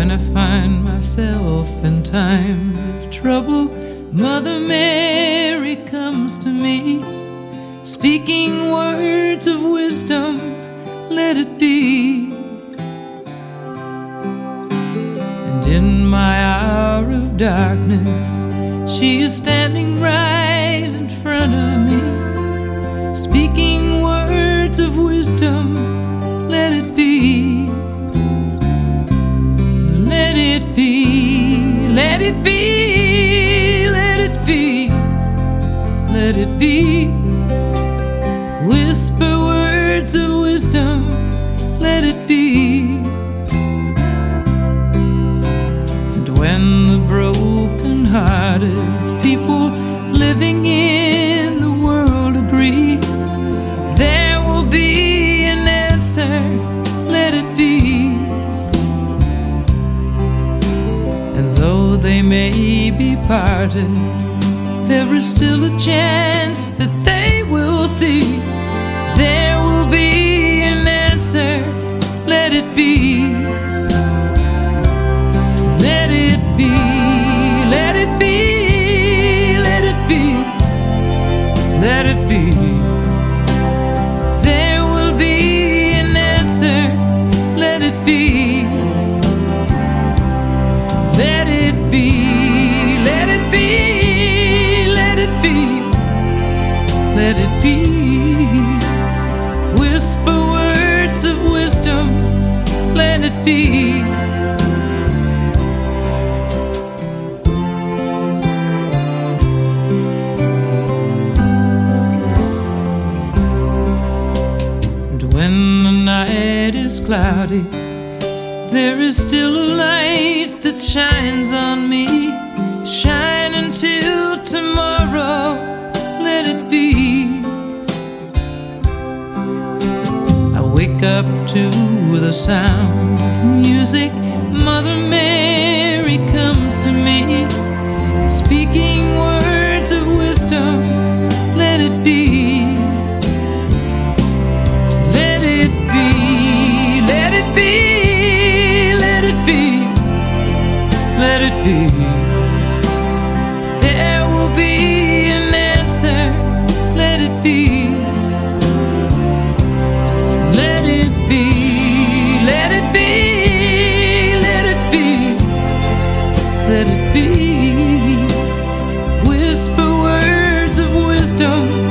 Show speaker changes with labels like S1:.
S1: When I find myself in times of trouble, Mother Mary comes to me, speaking words of wisdom, let it be. And in my hour of darkness, she is standing right in front of me, speaking words of wisdom, let it be. Let it be, let it be, let it be, let it be. Whisper words of wisdom, let it be. And when the broken-hearted people living in the world agree, there will be an answer, let it be. And though they may be parted, there is still a chance that they will see. There will be an answer, let it be. Let it be, let it be, let it be, let it be. There will be an answer, let it be. Let it be, let it be, let it be, let it be. Whisper words of wisdom, let it be. And when the night is cloudy, there is still a light that shines on me. Shine until tomorrow, let it be. I wake up to the sound of music. Mother Mary comes to me, speaking words of wisdom, let it be. Let it be, let it be, let it be, let it be. There will be an answer, let it be. Let it be, let it be, let it be, let it be. Whisper words of wisdom,